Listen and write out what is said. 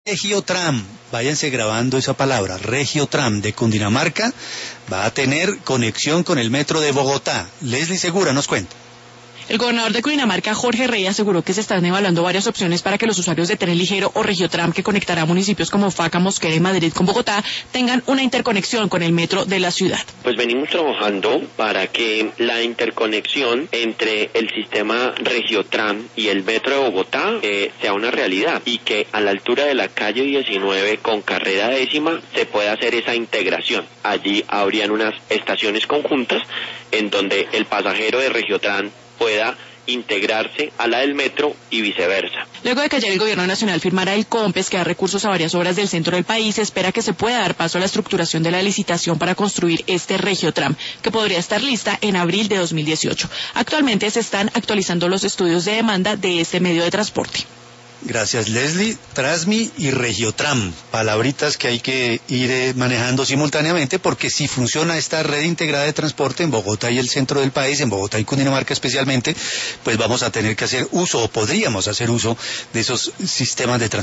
Regiotram, váyanse grabando esa palabra, Regiotram de Cundinamarca, va a tener conexión con el metro de Bogotá. Leslie Segura nos cuenta. El gobernador de Cundinamarca, Jorge Rey, aseguró que se están evaluando varias opciones para que los usuarios de tren ligero o Regiotram, que conectará municipios como Faca, Mosquera y Madrid con Bogotá, tengan una interconexión con el metro de la ciudad. Pues venimos trabajando para que la interconexión entre el sistema Regiotram y el metro de Bogotá sea una realidad y que a la altura de la calle 19 con carrera décima se pueda hacer esa integración. Allí habrían unas estaciones conjuntas en donde el pasajero de Regiotram pueda integrarse a la del metro y viceversa. Luego de que ayer el gobierno nacional firmara el COMPES, que da recursos a varias obras del centro del país, se espera que se pueda dar paso a la estructuración de la licitación para construir este Regiotram, que podría estar lista en abril de 2018. Actualmente se están actualizando los estudios de demanda de este medio de transporte. Gracias, Leslie. Trasmi y Regiotram, palabritas que hay que ir manejando simultáneamente, porque si funciona esta red integrada de transporte en Bogotá y el centro del país, en Bogotá y Cundinamarca especialmente, pues vamos a tener que hacer uso, o podríamos hacer uso de esos sistemas de transporte.